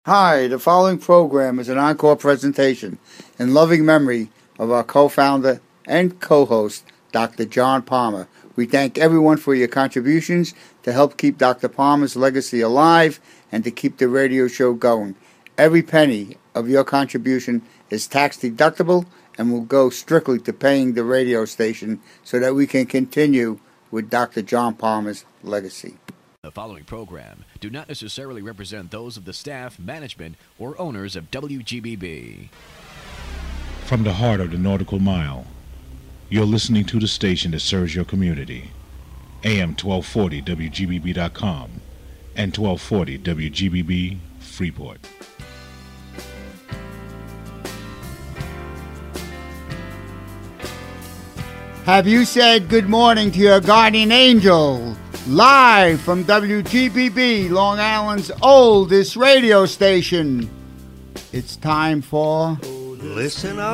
Hi, the following program is an encore presentation in loving memory of our co-founder and co-host, Dr. John Palmer. We thank everyone for your contributions to help keep Dr. Palmer's legacy alive and to keep the radio show going. Every penny of your contribution is tax deductible and will go strictly to paying the radio station so that we can continue with Dr. John Palmer's legacy. The following program do not necessarily represent those of the staff, management, or owners of WGBB. From the heart of the Nautical Mile, you're listening to the station that serves your community. AM 1240 WGBB.com and 1240 WGBB Freeport. Have you said good morning to your guardian angel? Live from WGBB, Long Island's oldest radio station. It's time for... Listen up,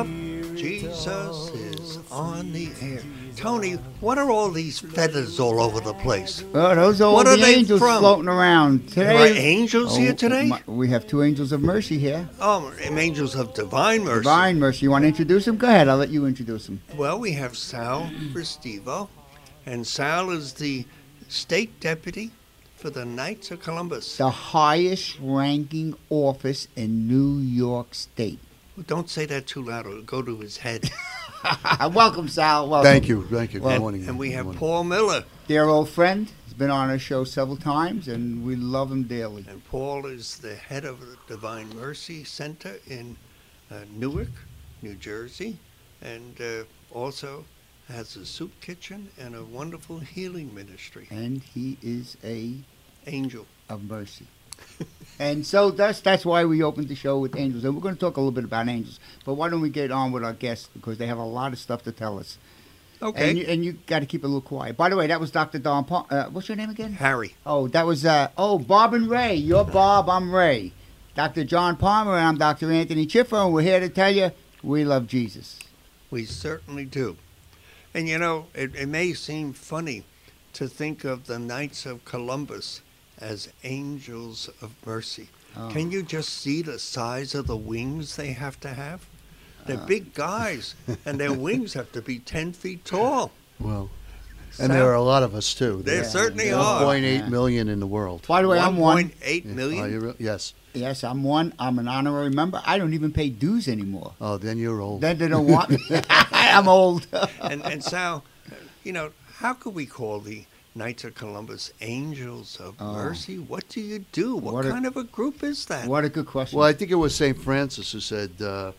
Jesus is on the air. Tony, what are all these feathers all over the place? Oh, those are all What are the they angels from? floating around. There are angels here today? We have two angels of mercy here. Oh, angels of divine mercy. Divine mercy. You want to introduce them? Go ahead, I'll let you introduce them. Well, we have Sal Restivo, and Sal is the state deputy for the Knights of Columbus. The highest ranking office in New York State. Well, don't say that too loud, it'll go to his head. Welcome, Sal. Welcome. Thank you. Good morning. And we have Good morning. Paul Miller. Dear old friend. He's been on our show several times, and we love him dearly. And Paul is the head of the Divine Mercy Center in Newark, New Jersey, and also has a soup kitchen and a wonderful healing ministry. And he is a Angel of mercy. And so that's why we opened the show with angels. And we're going to talk a little bit about angels. But why don't we get on with our guests, because they have a lot of stuff to tell us. Okay. And you got to keep it a little quiet. By the way, that was Dr. Don what's your name again? Harry. Oh, that was, Bob and Ray. You're Bob, I'm Ray. Dr. John Palmer, and I'm Dr. Anthony Chiffer, and we're here to tell you we love Jesus. We certainly do. And you know, it may seem funny to think of the Knights of Columbus as angels of mercy. Oh. Can you just see the size of the wings they have to have? They're big guys, and their wings have to be 10 feet tall. Well, and there are a lot of us, too. There certainly Yeah. are. 1.8 million in the world. By the way, I'm one. 1.8 million? Are you yes. Yes, I'm one. I'm an honorary member. I don't even pay dues anymore. Oh, then you're old. Then they don't want me. I'm old. And Sal, you know, how could we call the Knights of Columbus angels of mercy? What do you do? What kind of a group is that? What a good question. Well, I think it was St. Francis who said,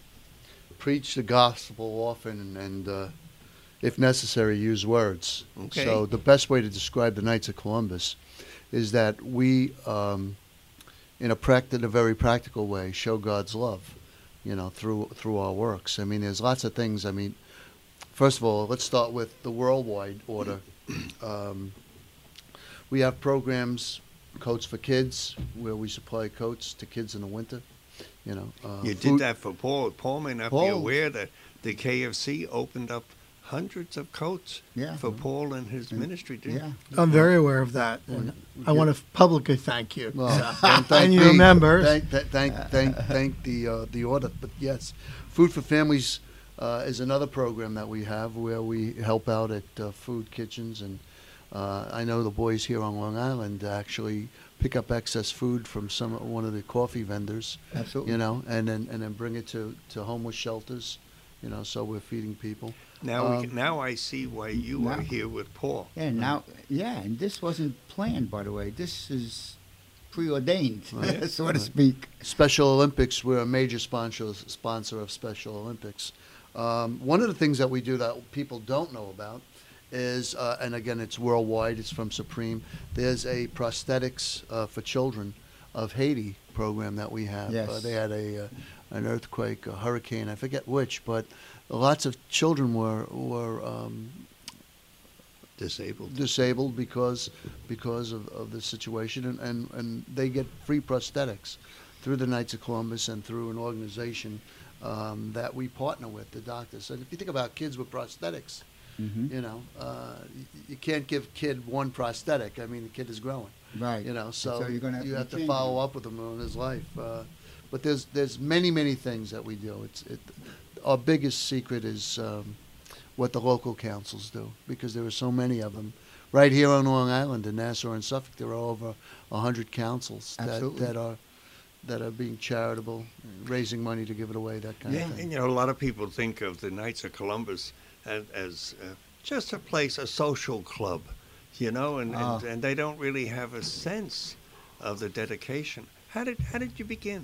preach the gospel often and, if necessary, use words. Okay. So the best way to describe the Knights of Columbus is that we, in a very practical way, show God's love, you know, through our works. I mean, there's lots of things. I mean, first of all, let's start with the worldwide order. We have programs, Coats for Kids, where we supply coats to kids in the winter. You know, You food- did that for Paul. Paul may not be aware that the KFC opened up hundreds of coats for Paul and his ministry. Didn't it? I'm very aware of that, and I want to publicly thank you. Well, don't thank and me. your members. Thank the order. But yes, Food for Families is another program that we have where we help out at food kitchens, and I know the boys here on Long Island actually pick up excess food from one of the coffee vendors. Absolutely. You know, and then bring it to homeless shelters. You know, so we're feeding people. Now I see why you are here with Paul. Yeah, and this wasn't planned, by the way. This is preordained, so to speak. Special Olympics, we're a major sponsor of Special Olympics. One of the things that we do that people don't know about is, and again, it's worldwide, it's from Supreme, there's a prosthetics for children of Haiti program that we have. Yes. They had an earthquake, a hurricane, I forget which, but lots of children were disabled because of the situation, and they get free prosthetics through the Knights of Columbus and through an organization that we partner with, the doctors. And if you think about kids with prosthetics, you know, you can't give kid one prosthetic. I mean, the kid is growing. Right. You know, so you're gonna you have to change follow up with him in his life. But there's many things that we do. Our biggest secret is what the local councils do, because there are so many of them. Right here on Long Island, in Nassau and Suffolk, there are over 100 councils that are being charitable, raising money to give it away, that kind of thing. And, you know, a lot of people think of the Knights of Columbus as just a place, a social club, you know, and they don't really have a sense of the dedication. How did you begin?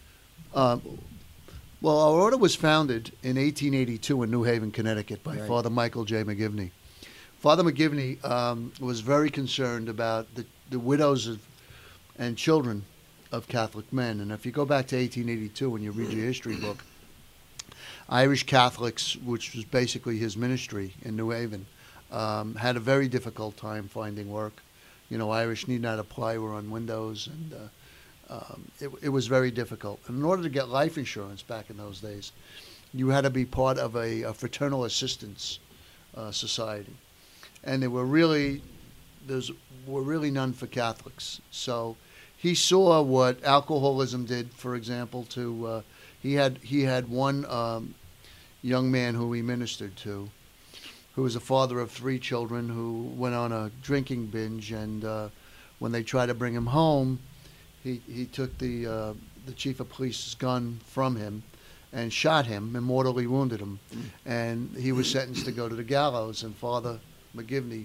Well, our order was founded in 1882 in New Haven, Connecticut, by Father Michael J. McGivney. Father McGivney was very concerned about the widows and children of Catholic men. And if you go back to 1882 and you read your history book, Irish Catholics, which was basically his ministry in New Haven, had a very difficult time finding work. You know, Irish need not apply, were on windows, and it was very difficult. And in order to get life insurance back in those days, you had to be part of a fraternal assistance society. And there were really none for Catholics. So he saw what alcoholism did, for example, to he had one young man who he ministered to, who was a father of 3 children, who went on a drinking binge, and when they tried to bring him home, he took the chief of police's gun from him and shot him and mortally wounded him. And he was sentenced to go to the gallows, and Father McGivney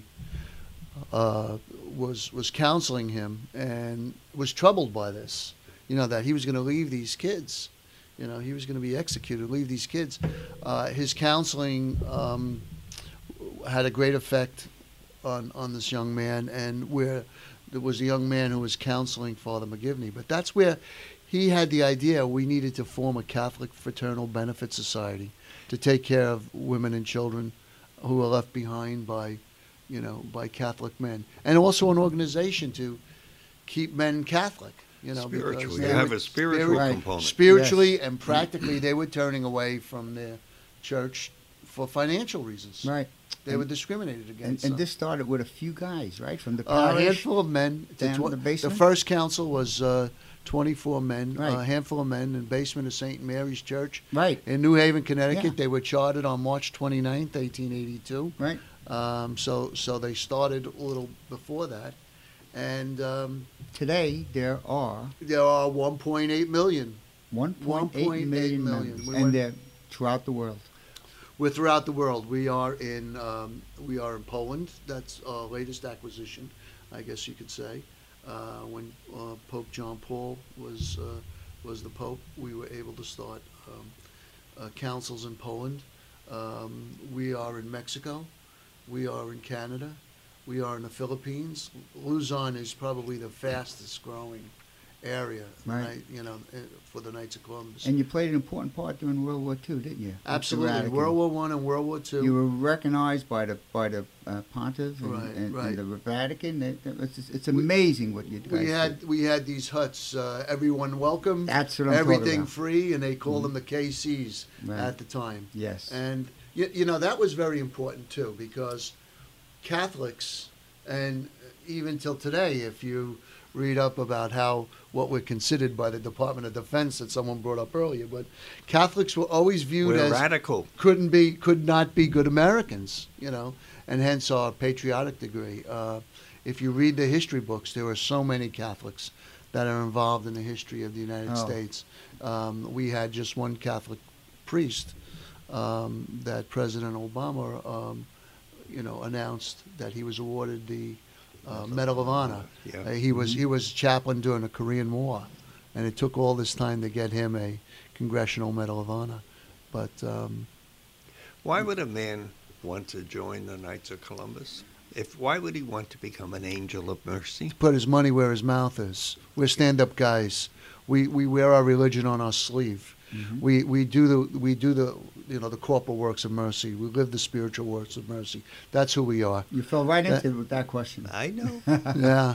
was counseling him and was troubled by this, you know, that he was going to leave these kids, you know, he was going to be executed, leave these kids. His counseling had a great effect on this young man, and where there was a young man who was counseling Father McGivney. But that's where he had the idea we needed to form a Catholic fraternal benefit society to take care of women and children who were left behind by Catholic men, and also an organization to keep men Catholic. You know, spiritually, you have a spiritual component. Spiritually and practically, they were turning away from their church for financial reasons. Right. They were discriminated against. And this started with a few guys, right, from the a parish. handful of men. Down in the basement? The first council was 24 men, Right. a handful of men in the basement of St. Mary's Church Right. in New Haven, Connecticut. Yeah. They were chartered on March 29th, 1882. Right. So they started a little before that. And Today there are 1.8 million. 1.8 million members, and they're throughout the world. We're throughout the world. We are in Poland. That's our latest acquisition, I guess you could say. When Pope John Paul was the Pope, we were able to start councils in Poland. We are in Mexico. We are in Canada. We are in the Philippines. Luzon is probably the fastest growing area, Right. For the Knights of Columbus. And you played an important part during World War II, didn't you? Absolutely. World War I and World War II. You were recognized by the Pontiff Right, and right. the Vatican. It's amazing what you guys did. We had these huts, everyone welcome, That's what I'm talking everything about. free, and they called them the KCs Right. at the time. Yes. And you know, that was very important too, because Catholics, and even till today, if you read up about what we're considered by the Department of Defense that someone brought up earlier, but Catholics were always viewed We're as radical. could not be good Americans, and hence our patriotic degree. If you read the history books, there are so many Catholics that are involved in the history of the United States. We had just one Catholic priest that President Obama, announced that he was awarded the Medal of Honor. Yeah. He was chaplain during the Korean War, and it took all this time to get him a Congressional Medal of Honor. But why would a man want to join the Knights of Columbus? Why would he want to become an angel of mercy? put his money where his mouth is. We're stand-up guys. We wear our religion on our sleeve. Mm-hmm. We do the corporal works of mercy. We live the spiritual works of mercy. That's who we are. You fell right into it with that question. I know. Yeah.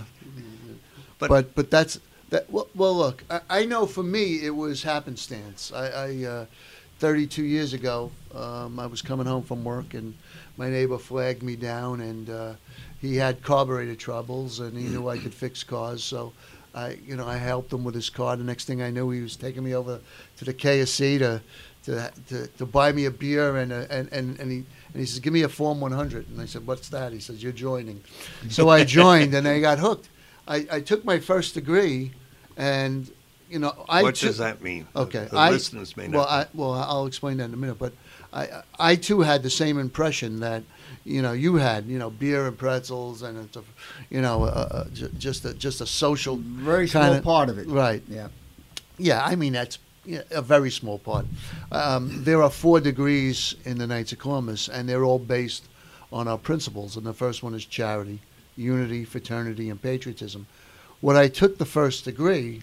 But that's that. Well, look, I know for me it was happenstance. I 32 years ago, I was coming home from work, and my neighbor flagged me down, and he had carburetor troubles, and he knew I could fix cars, so I helped him with his car. The next thing I knew, he was taking me over to the KSC to buy me a beer, and he says, "Give me a Form 100." And I said, "What's that?" He says, "You're joining." So I joined, and I got hooked. I took my first degree, and what does that mean? Okay, the listeners may not. I'll explain that in a minute. But I too had the same impression that you had beer and pretzels, and it's just a social very small part of it. Right. Yeah. Yeah, I mean that's a very small part. There are 4 degrees in the Knights of Columbus, and they're all based on our principles. And the first one is charity, unity, fraternity, and patriotism. When I took the first degree,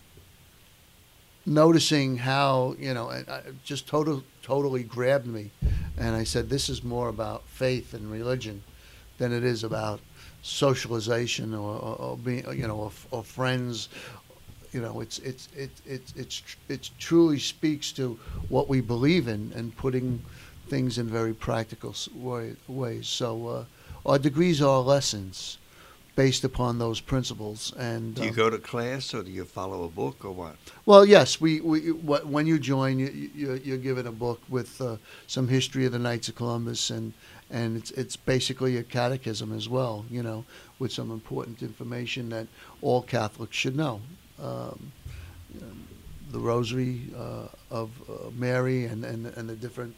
noticing how it just totally grabbed me, and I said, this is more about faith and religion than it is about socialization or being or friends. It truly speaks to what we believe in and putting things in very practical ways. So our degrees are lessons based upon those principles. And do you go to class, or do you follow a book, or what? Well, yes. When you join, you're given a book with some history of the Knights of Columbus, and it's basically a catechism as well, with some important information that all Catholics should know. The Rosary of Mary, and the different,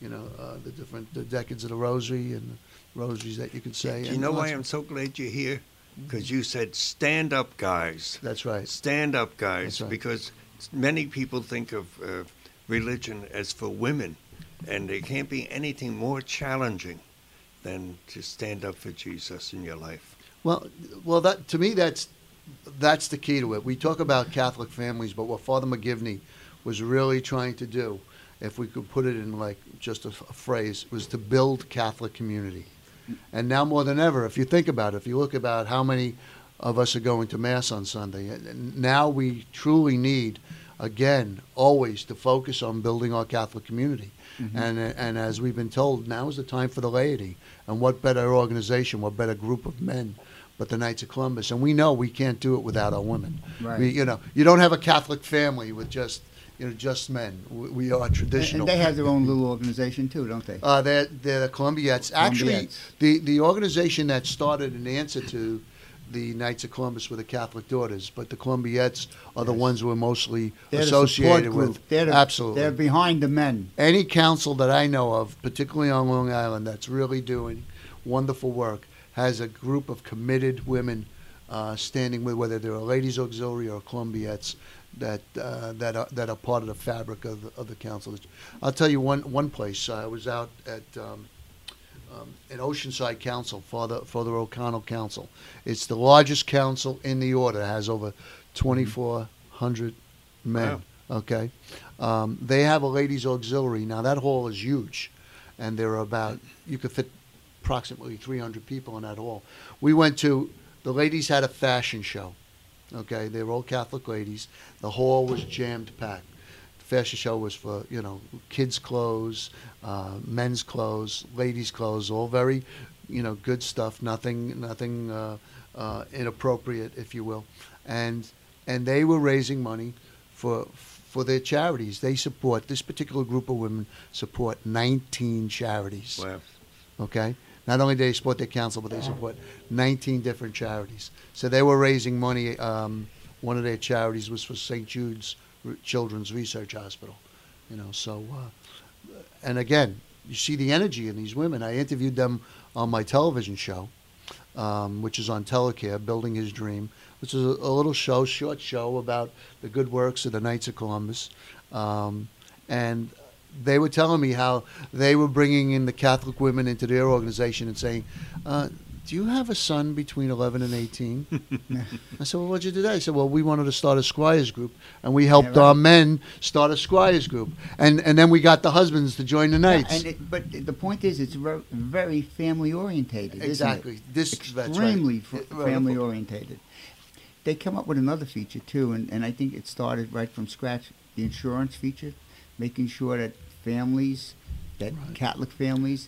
the decades of the Rosary and rosaries that you could say. Do you know why I'm so glad you're here? Because you said stand up, guys. That's right. Stand up, guys. That's right. Because many people think of religion as for women, and there can't be anything more challenging than to stand up for Jesus in your life. Well, that to me that's the key to it. We talk about Catholic families, but what Father McGivney was really trying to do, if we could put it in like just a phrase, was to build Catholic community. And now more than ever, if you think about it, if you look about how many of us are going to Mass on Sunday, now we truly need, again, always to focus on building our Catholic community. Mm-hmm. And as we've been told, now is the time for the laity. And what better organization, what better group of men but the Knights of Columbus. And we know we can't do it without our women. Right. You don't have a Catholic family with just men. We are traditional. And they have their own little organization too, don't they? They're the Columbiates. Actually, the organization that started in answer to the Knights of Columbus were the Catholic Daughters, but the Columbiates are the ones who are mostly associated with. Absolutely. They're behind the men. Any council that I know of, particularly on Long Island, that's really doing wonderful work, has a group of committed women standing with, whether they're a ladies' auxiliary or Columbiates, that are part of the fabric of the council. I'll tell you one place. I was out at an Oceanside Council, Father O'Connell Council. It's the largest council in the order. It has over 2,400 men. Wow. Okay, they have a ladies' auxiliary. Now that hall is huge, and there are you could fit approximately 300 people in that hall. The ladies had a fashion show. Okay, they were all Catholic ladies. The hall was jammed packed. The fashion show was for kids' clothes, men's clothes, ladies' clothes, all very good stuff. Nothing inappropriate, if you will. And they were raising money for their charities. They support, this particular group of women support 19 charities. Wow. Okay. Not only do they support their council, but they support 19 different charities. So they were raising money. One of their charities was for St. Jude's Children's Research Hospital. And again, you see the energy in these women. I interviewed them on my television show, which is on Telecare, Building His Dream, which is a little show, short show about the good works of the Knights of Columbus. And they were telling me how they were bringing in the Catholic women into their organization and saying, do you have a son between 11 and 18? I said, well, what'd you do that? He said, well, we wanted to start a squires group, and we helped our men start a squires group. And then we got the husbands to join the Knights. But the point is, it's very family-orientated, exactly. Isn't it? Extremely family-orientated. They come up with another feature, too, and I think it started right from scratch, the insurance feature, making sure that families, Catholic families,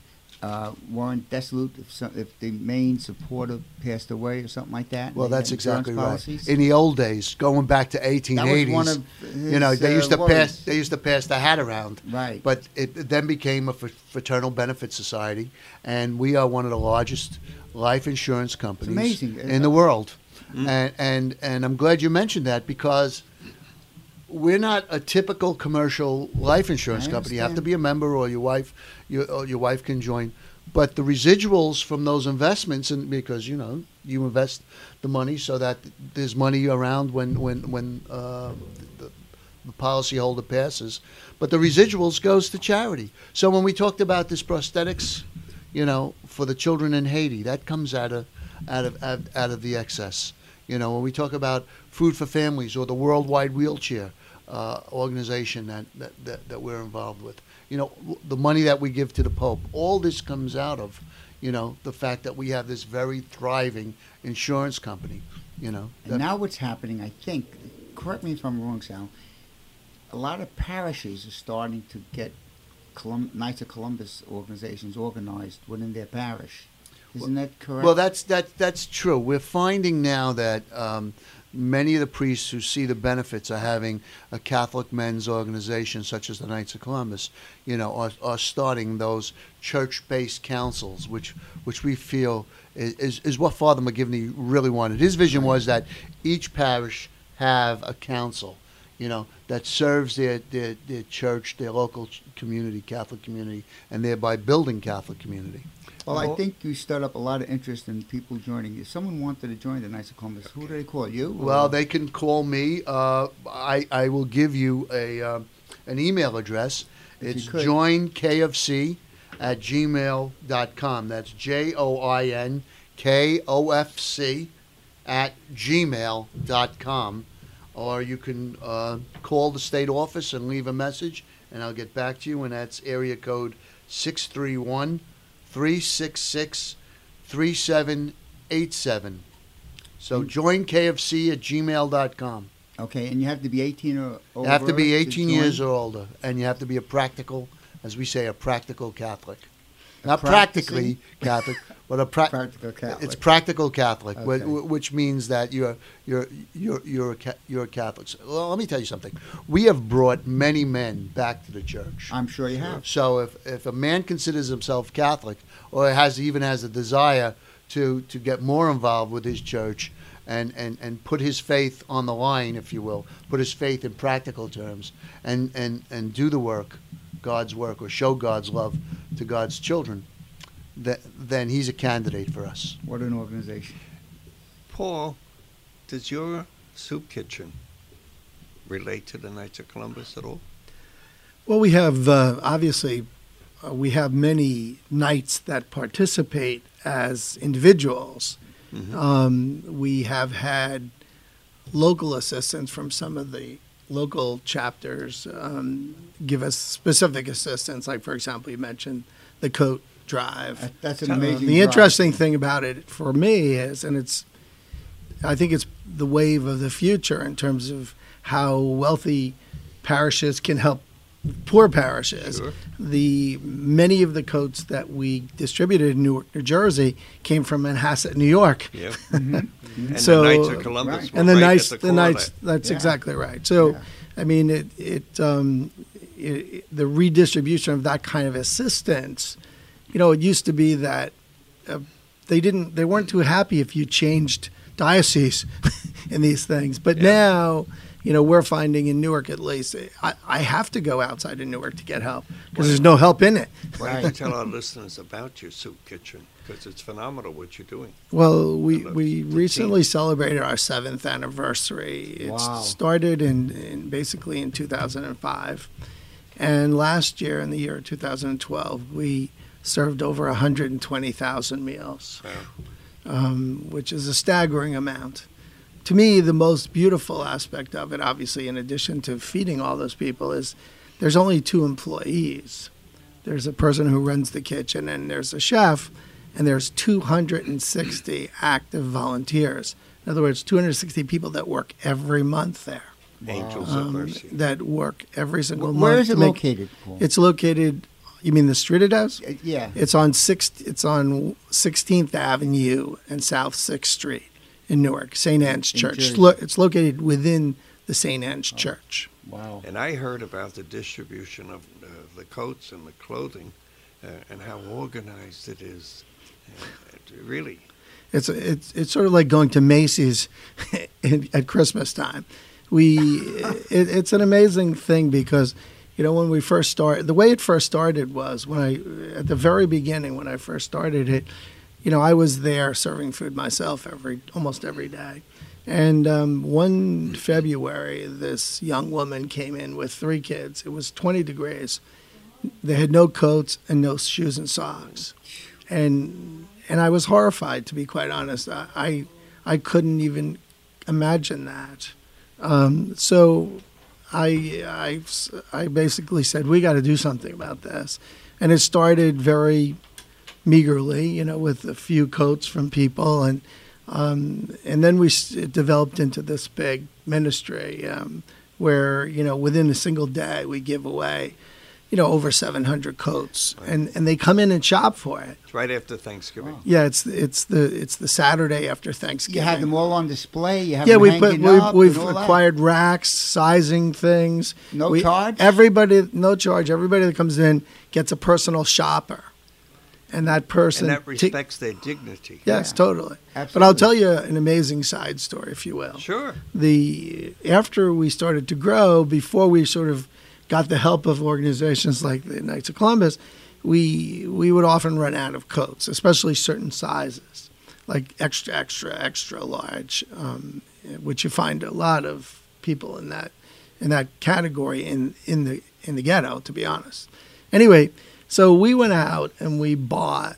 weren't desolate if the main supporter passed away or something like that? Well, They that's had insurance exactly right. policies? In the old days, going back to That was 1880s, one of his, you know, they used to worries. pass the hat around. Right. But it then became a fraternal benefit society, and we are one of the largest life insurance companies amazing. in the world. And I'm glad you mentioned that, because we're not a typical commercial life insurance I company. You have to understand. be a member, or your wife can join. But the residuals from those investments, and because you invest the money so that there's money around when the policyholder passes, but the residuals goes to charity. So when we talked about this prosthetics, for the children in Haiti, that comes out of the excess. When we talk about Food for Families or the Worldwide Wheelchair organization that we're involved with, the money that we give to the Pope, all this comes out of, the fact that we have this very thriving insurance company, And now what's happening, I think, correct me if I'm wrong, Sal, a lot of parishes are starting to get Knights of Columbus organizations organized within their parish. Isn't that correct? Well, that's true. We're finding now that many of the priests who see the benefits of having a Catholic men's organization such as the Knights of Columbus, are starting those church-based councils, which we feel is what Father McGivney really wanted. His vision was that each parish have a council, that serves their church, their local community, Catholic community, and thereby building Catholic community. Well, I think you stirred up a lot of interest in people joining you. Someone wanted to join the Knights of Columbus. Who do they call you? Well, they can call me. I will give you an email address. It's joinkfc@gmail.com. That's joinkofc@gmail.com. Or you can call the state office and leave a message, and I'll get back to you. And that's area code 631-366-3787. So joinkfc@gmail.com. Okay, and you have to be 18 or over. You have to be 18 years join? or older, and you have to be a practical, as we say, a practical Catholic. Not practicing? practically Catholic, but Practical Catholic. It's practical Catholic, Okay. which means that you're a Catholic. Well, let me tell you something. We have brought many men back to the church. I'm sure you have. So if a man considers himself Catholic, or has a desire to get more involved with his church, and put his faith on the line, if you will, put his faith in practical terms, and do the work, God's work, or show God's love to God's children, then he's a candidate for us. What an organization. Paul, does your soup kitchen relate to the Knights of Columbus at all? Well, we have, obviously, we have many knights that participate as individuals. We have had local assistance from some of the local chapters give us specific assistance. Like, for example, you mentioned the coat drive. That's an amazing The drive. interesting thing about it for me is, and I think it's the wave of the future in terms of how wealthy parishes can help poor parishes. Sure. Many of the coats that we distributed in Newark, New Jersey, came from Manhasset, New York. Yeah. Mhm. And So- the Knights of Columbus Right. were And the right Knights, at the core of Knights. that. That's Yeah. exactly right. So, Yeah. I mean, the redistribution of that kind of assistance. It used to be that they weren't too happy if you changed diocese in these things, but now. We're finding in Newark, at least, I have to go outside of Newark to get help because there's no help in it. Why don't you tell our listeners about your soup kitchen? Because it's phenomenal what you're doing. Well, we Hello. recently celebrated our 7th anniversary. It Wow. started basically in 2005. And last year, in the year 2012, we served over 120,000 meals, which is a staggering amount. To me, the most beautiful aspect of it, obviously, in addition to feeding all those people, is there's only 2 employees. There's a person who runs the kitchen, and there's a chef, and there's 260 active volunteers. In other words, 260 people that work every month there, Angels of Mercy. that work every single month. Where is it to make- located, Paul? It's located You mean the street it has? Yeah. It's on 16th Avenue and South 6th Street in Newark, St. Anne's In Church. Jersey. It's located within the St. Anne's Church. Wow. And I heard about the distribution of the coats and the clothing and how organized it is. Really. It's sort of like going to Macy's at Christmas time. It's an amazing thing because, you know, when we first started, the way it first started was at the very beginning when I first started it, you know, I was there serving food myself almost every day. And one February, this young woman came in with 3 kids. It was 20 degrees. They had no coats and no shoes and socks. And I was horrified, to be quite honest. I couldn't even imagine that. So I basically said, we got to do something about this. And it started very meagerly, you know, with a few coats from people. And then it developed into this big ministry where, you know, within a single day we give away, you know, over 700 coats, and they come in and shop for it. It's right after Thanksgiving. Yeah, it's the Saturday after Thanksgiving. You have them all on display. You have Yeah, them we've hanging up we've and all that. acquired racks, sizing things. No charge? No charge. Everybody that comes in gets a personal shopper, and that person And that respects their dignity. Yes, Yeah. totally. Absolutely. But I'll tell you an amazing side story, if you will. Sure. After we started to grow, before we sort of got the help of organizations like the Knights of Columbus, we would often run out of coats, especially certain sizes, like extra large, which you find a lot of people in that category in the ghetto, to be honest. Anyway, so we went out and we bought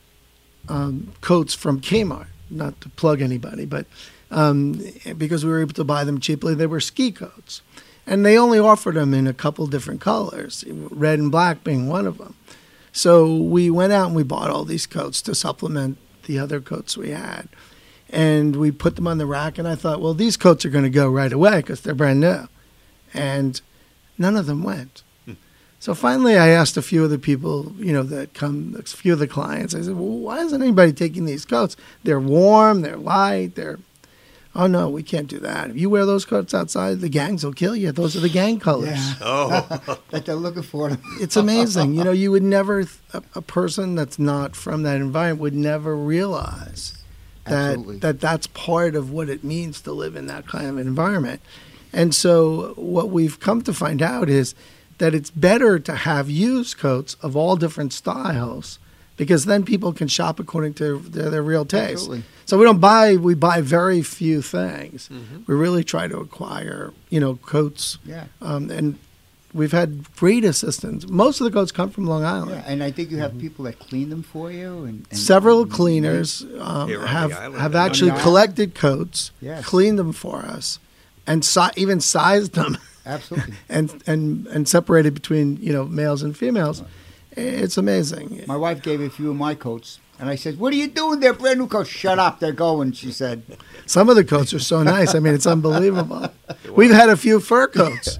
coats from Kmart, not to plug anybody, but because we were able to buy them cheaply. They were ski coats. And they only offered them in a couple different colors, red and black being one of them. So we went out and we bought all these coats to supplement the other coats we had. And we put them on the rack, and I thought, well, these coats are going to go right away because they're brand new. And none of them went. So finally I asked a few of the people, you know, that come, a few of the clients, I said, well, why isn't anybody taking these coats? They're warm, they're light, oh, no, we can't do that. If you wear those coats outside, the gangs will kill you. Those are the gang colors. Yeah. Oh. That they're looking for them. It's amazing. You know, you would never, a person that's not from that environment would never realize Absolutely. that's part of what it means to live in that kind of environment. And so what we've come to find out is that it's better to have used coats of all different styles because then people can shop according to their real taste. Absolutely. So we buy very few things. Mm-hmm. We really try to acquire, you know, coats. Yeah. And we've had great assistance. Most of the coats come from Long Island. Yeah, and I think you have people that clean them for you. And Several cleaners Here on the island. have On actually the island. collected coats, Yes. cleaned them for us, and even sized them Absolutely. and separated between, you know, males and females. It's amazing. My wife gave me a few of my coats, and I said, "What are you doing there? Brand new coats." "Shut up, they're going," she said. Some of the coats are so nice. I mean, it's unbelievable. We've had a few fur coats.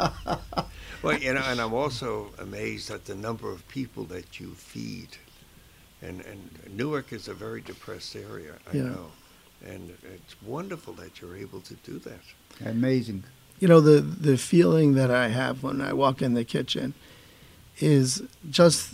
Well, you know, and I'm also amazed at the number of people that you feed. And Newark is a very depressed area, I Yeah. know. And it's wonderful that you're able to do that. Amazing. You know, the feeling that I have when I walk in the kitchen is just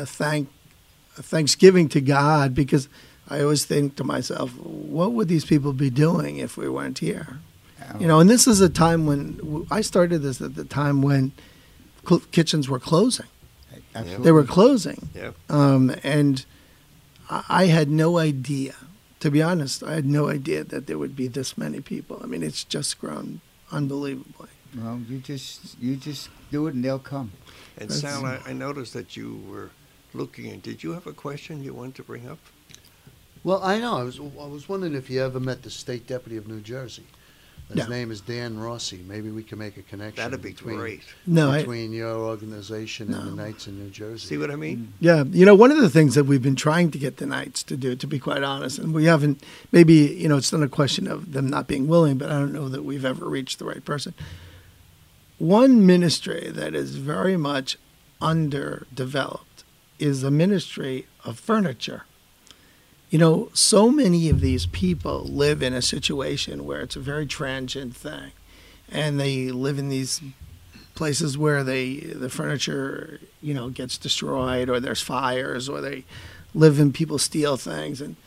thanksgiving to God, because I always think to myself, what would these people be doing if we weren't here? You know, and this is a time when I started this at the time when kitchens were closing. Absolutely. They were closing. Yeah. And I had no idea, to be honest, I had no idea that there would be this many people. I mean, it's just grown unbelievably. Well, you just do it and they'll come. And Sal, I noticed that you were looking, and did you have a question you wanted to bring up? Well, I know. I was wondering if you ever met the State Deputy of New Jersey. His No. name is Dan Rossi. Maybe we can make a connection. That'd be great. Between your organization and the Knights in New Jersey. See what I mean? Yeah, you know, one of the things that we've been trying to get the Knights to do, to be quite honest, and we haven't, maybe, you know, it's not a question of them not being willing, but I don't know that we've ever reached the right person. One ministry that is very much underdeveloped is a ministry of furniture. You know, so many of these people live in a situation where it's a very transient thing, and they live in these places where the furniture, you know, gets destroyed, or there's fires, or they live in people steal things, and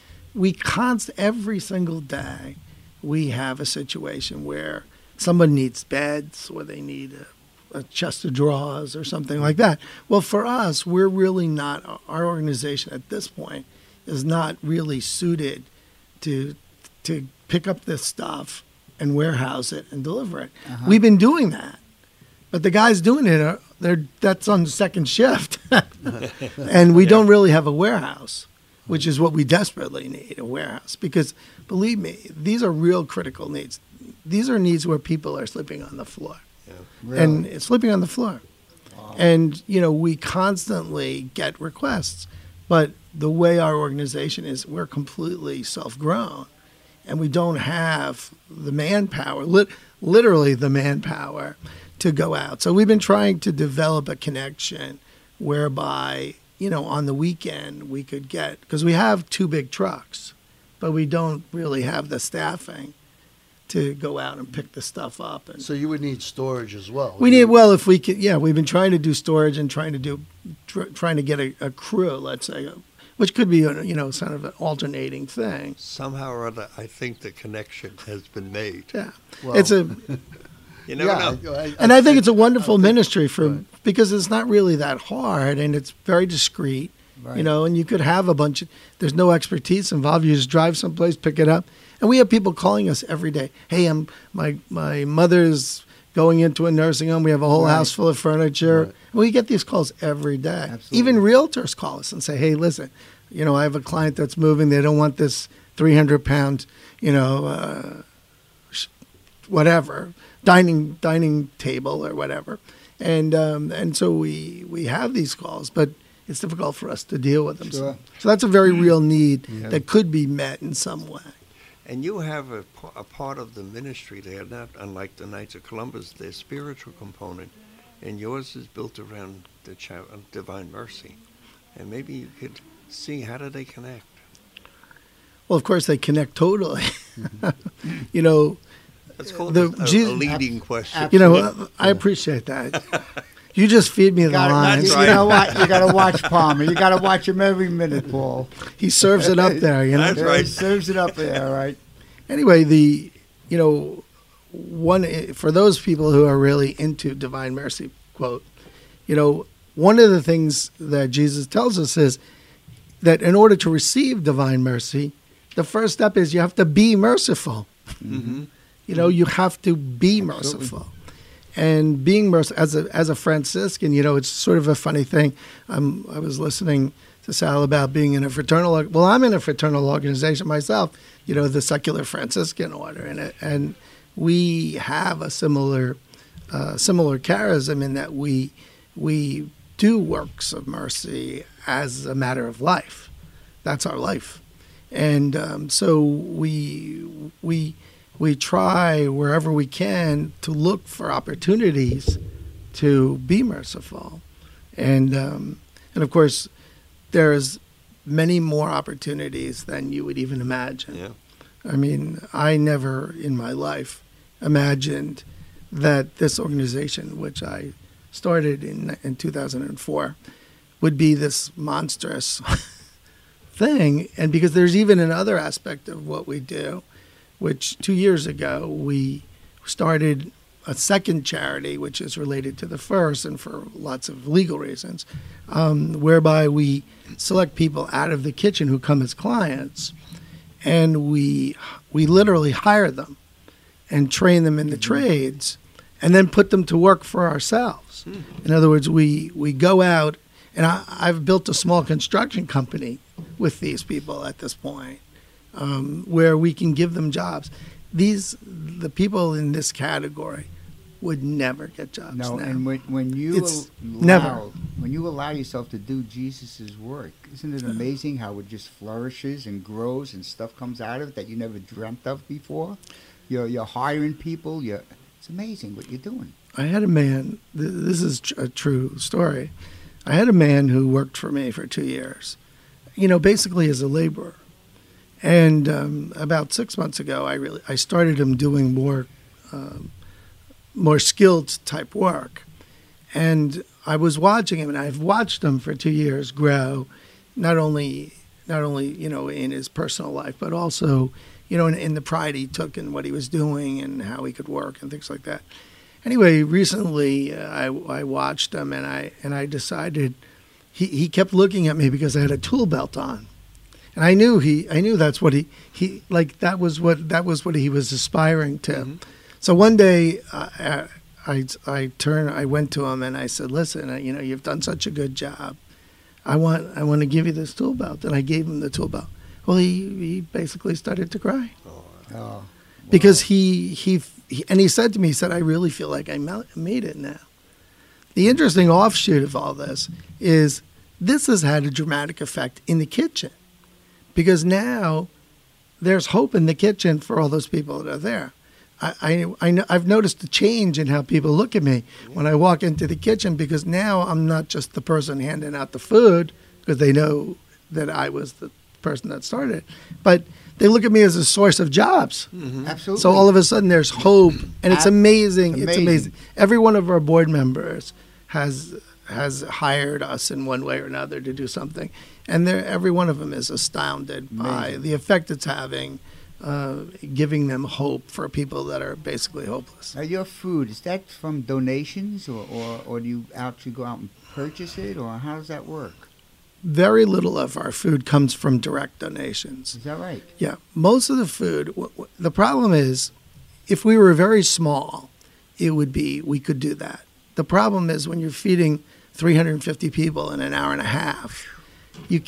every single day we have a situation where someone needs beds, or they need a chest of drawers or something like that. Well, for us, we're really not, our organization at this point is not really suited to pick up this stuff and warehouse it and deliver it. We've been doing that, but the guys doing it that's on the second shift, and we don't really have a warehouse, which is what we desperately need, a warehouse. Because believe me, these are real critical needs. These are needs where people are sleeping on the floor, and sleeping on the floor. Wow. And you know, we constantly get requests, but the way our organization is, we're completely self-grown, and we don't have the manpower, literally the manpower, to go out. So we've been trying to develop a connection whereby, you know, on the weekend we could get, because we have 2 big trucks, but we don't really have the staffing to go out and pick the stuff up. And So you would need storage as well. we need, well, if we could, we've been trying to do storage and trying to get a crew, let's say, which could be, you know, sort of an alternating thing. Somehow or other, I think the connection has been made. Yeah, Well, it's a, You never know. and I think it's a wonderful ministry because it's not really that hard, and it's very discreet, you know, and you could have there's no expertise involved. You just drive someplace, pick it up. And we have people calling us every day. Hey, my mother's going into a nursing home. We have a whole house full of furniture. Right. We get these calls every day. Absolutely. Even realtors call us and say, hey, listen, you know, I have a client that's moving. They don't want this 300-pound, you know, whatever, dining table or whatever. And so we have these calls, but it's difficult for us to deal with them. Sure. So that's a very real need that could be met in some way. And you have a part of the ministry there, not unlike the Knights of Columbus, their spiritual component, and yours is built around the Divine Mercy. And maybe you could see, how do they connect? Well, of course, they connect totally. You know, Let's call it a leading question. you know, I appreciate that. You just feed me the lines. You know what? You got to watch Palmer. You got to watch him every minute, Paul. He serves it up there, you know. That's right. He serves it up there, right? Anyway, for those people who are really into Divine Mercy, quote, you know, one of the things that Jesus tells us is that in order to receive Divine Mercy, the first step is you have to be merciful. Mm-hmm. You know, you have to be merciful. And being merciful, as a Franciscan, you know, it's sort of a funny thing. I was listening to Sal about being in a fraternal. Well, I'm in a fraternal organization myself, you know, the Secular Franciscan Order, and we have a similar charism in that we do works of mercy as a matter of life. That's our life, and so we try wherever we can to look for opportunities to be merciful, and of course, there's many more opportunities than you would even imagine. Yeah. I mean, I never in my life imagined that this organization, which I started in 2004, would be this monstrous thing. And because there's even another aspect of what we do, which 2 years ago we started a second charity, which is related to the first and for lots of legal reasons, whereby we select people out of the kitchen who come as clients, and we literally hire them and train them in the trades and then put them to work for ourselves. In other words, we go out, and I've built a small construction company with these people at this point, where we can give them jobs. The people in this category would never get jobs. No, now. and when you allow yourself to do Jesus' work, isn't it amazing how it just flourishes and grows and stuff comes out of it that you never dreamt of before? You're hiring people. It's amazing what you're doing. I had a man. This is a true story. I had a man who worked for me for 2 years, basically as a laborer. And about 6 months ago, I started him doing more skilled type work. And I was watching him, and I've watched him for 2 years grow, not only in his personal life, but also in the pride he took in what he was doing and how he could work and things like that. Anyway, recently I watched him, and I decided he kept looking at me because I had a tool belt on, and I knew that's what he like that was what he was aspiring to. Mm-hmm. So one day I went to him and I said, "Listen, you've done such a good job. I want to give you this tool belt," and I gave him the tool belt. Well, he basically started to cry. Oh. Because he said to me, I really feel like I made it now. The interesting offshoot of all this is this has had a dramatic effect in the kitchen, because now there's hope in the kitchen for all those people that are there. I've noticed a change in how people look at me when I walk into the kitchen, because now I'm not just the person handing out the food, because they know that I was the person that started it, but they look at me as a source of jobs. Mm-hmm. Absolutely. So all of a sudden there's hope, and it's amazing. It's amazing. Every one of our board members has hired us in one way or another to do something, and every one of them is astounded by the effect it's having, giving them hope for people that are basically hopeless. Now, your food, is that from donations, or do you actually go out and purchase it, or how does that work? Very little of our food comes from direct donations. Is that right? Yeah. Most of the food, the problem is, if we were very small, we could do that. The problem is when you're feeding 350 people in an hour and a half, you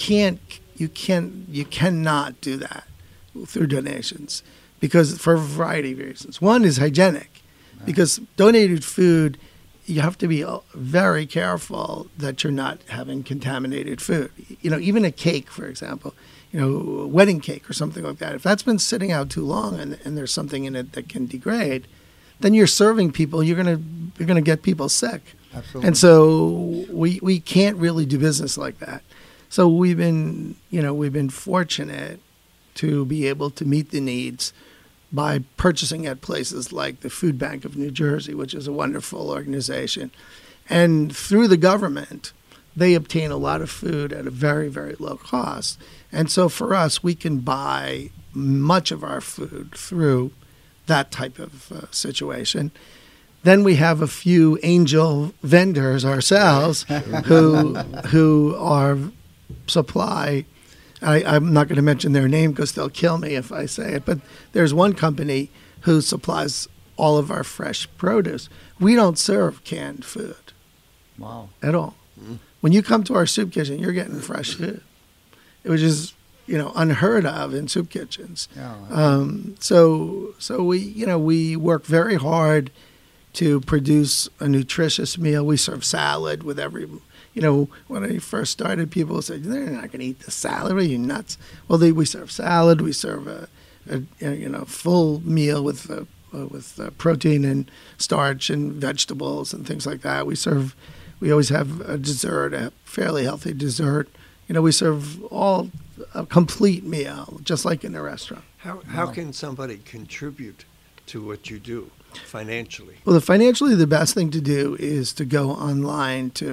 cannot do that through donations, because for a variety of reasons. One is hygienic, because donated food, you have to be very careful that you're not having contaminated food. Even a cake, for example, a wedding cake or something like that. If that's been sitting out too long and there's something in it that can degrade, then you're serving people. You're gonna get people sick. Absolutely. And so we can't really do business like that. So we've been fortunate to be able to meet the needs by purchasing at places like the Food Bank of New Jersey, which is a wonderful organization. And through the government, they obtain a lot of food at a very, very low cost. And so for us, we can buy much of our food through that type of situation. Then we have a few angel vendors ourselves who are supply. I'm not going to mention their name because they'll kill me if I say it, but there's one company who supplies all of our fresh produce. We don't serve canned food. Wow. At all. Mm-hmm. When you come to our soup kitchen, you're getting fresh food, which is unheard of in soup kitchens. So we work very hard to produce a nutritious meal. We serve salad with every. When I first started, people said, "They're not going to eat the salad. Are you nuts?" Well, we serve salad. We serve a full meal with protein and starch and vegetables and things like that. We always have a dessert, a fairly healthy dessert. We serve a complete meal, just like in a restaurant. How can somebody contribute to what you do financially? Well, financially, the best thing to do is to go online to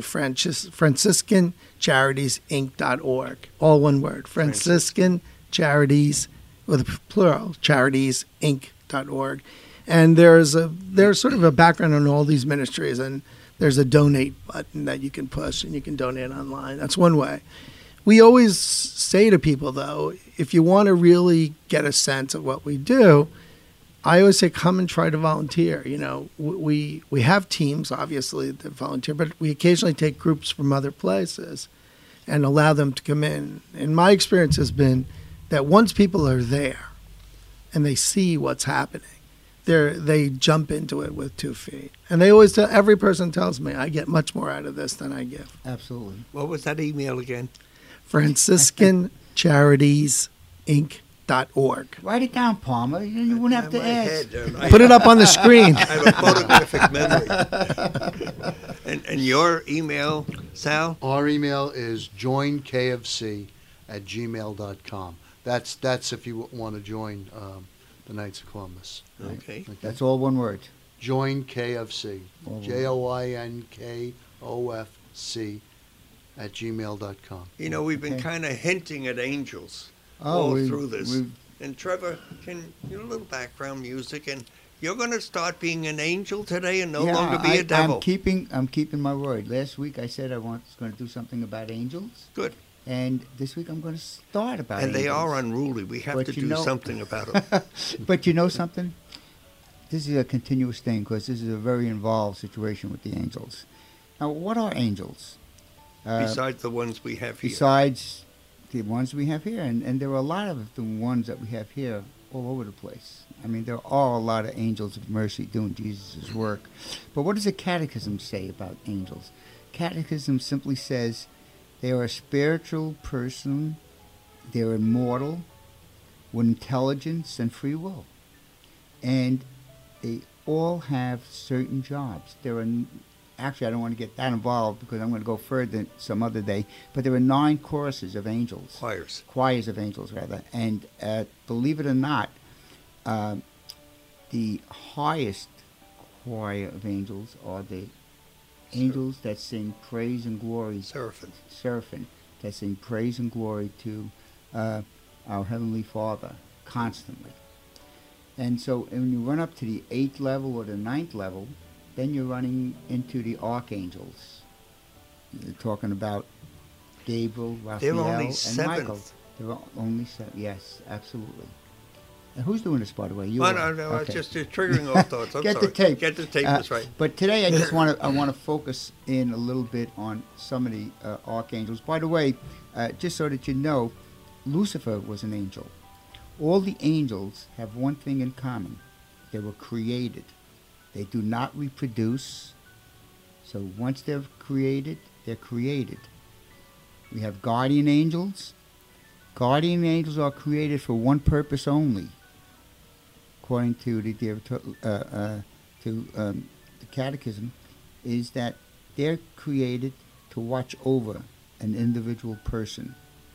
FranciscanCharitiesInc.org. All one word, Franciscan Charities, with a plural, CharitiesInc.org. And there's sort of a background on all these ministries, and there's a donate button that you can push, and you can donate online. That's one way. We always say to people, though, if you want to really get a sense of what we do, I always say, come and try to volunteer. We have teams, obviously, that volunteer, but we occasionally take groups from other places and allow them to come in. And my experience has been that once people are there and they see what's happening, they jump into it with 2 feet. And they always tell, every person tells me, I get much more out of this than I give. Absolutely. What was that email again? FranciscanCharitiesInc.org. Write it down, Palmer. You wouldn't have to ask. Put it up on the screen. I have a photographic memory. And your email Sal? Our email is joinkfc@gmail.com. That's if you want to join the Knights of Columbus. Okay. That's all one word. Join KFC. All one word. JOINKOFC@gmail.com. You know, we've been Okay. kind of hinting at angels Oh, all we- through this. we- And Trevor, can you know, a little background music, and you're going to start being an angel today and no longer be a devil. I'm keeping my word. Last week I said I was going to do something about angels. Good. And this week I'm going to start about And angels. they are unruly. We have But to you do know- something about them. But you know something? This is a continuous thing because this is a very involved situation with the angels. Now, what are angels? Besides the ones we have here. Besides the ones we have here, and there are a lot of the ones that we have here all over the place. I mean, there are a lot of angels of mercy doing Jesus' work. But what does the Catechism say about angels? Catechism simply says they are a spiritual person, they're immortal, with intelligence and free will. And they all have certain jobs. Actually, I don't want to get that involved because I'm going to go further some other day. But there are 9 choruses of angels. Choirs of angels, rather. And believe it or not, the highest choir of angels are the angels that sing praise and glory. Seraphim. That sing praise and glory to our Heavenly Father constantly. And so when you run up to the 8th level or the 9th level, then you're running into the archangels. You're talking about Gabriel, Raphael, only and seventh. Michael. There are only 7. Yes, absolutely. And who's doing this, by the way? You Oh, are. no, Okay. just triggering off thoughts. I'm Get sorry. the tape. Get the tape, that's right. But today I just want to focus in a little bit on some of the archangels. By the way, just so that you know, Lucifer was an angel. All the angels have one thing in common. They were created. They do not reproduce. So once they're created, they're created. We have guardian angels. Guardian angels are created for one purpose only, according to the Catechism, is that they're created to watch over an individual person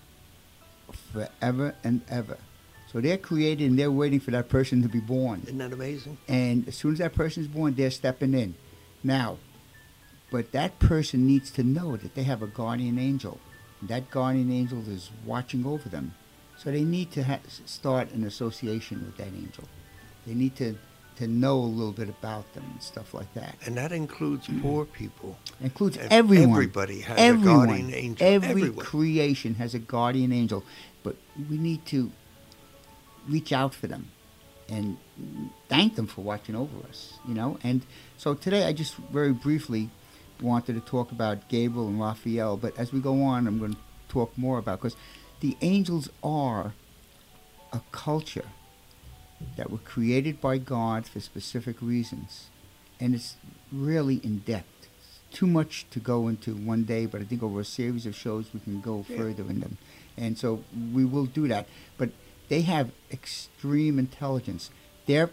forever and ever. So they're created and they're waiting for that person to be born. Isn't that amazing? And as soon as that person's born, they're stepping in. Now, but that person needs to know that they have a guardian angel. That guardian angel is watching over them. So they need to start an association with that angel. They need to know a little bit about them and stuff like that. And that includes poor people. Includes And everyone. Everybody has a guardian angel. Every Everyone. creation has a guardian angel. But we need to reach out for them and thank them for watching over us, you know. And so today I just very briefly wanted to talk about Gabriel and Raphael, but as we go on I'm going to talk more about, because the angels are a culture that were created by God for specific reasons, and it's really in depth. It's too much to go into one day, but I think over a series of shows we can go further in them, and so we will do that. But they have extreme intelligence. Their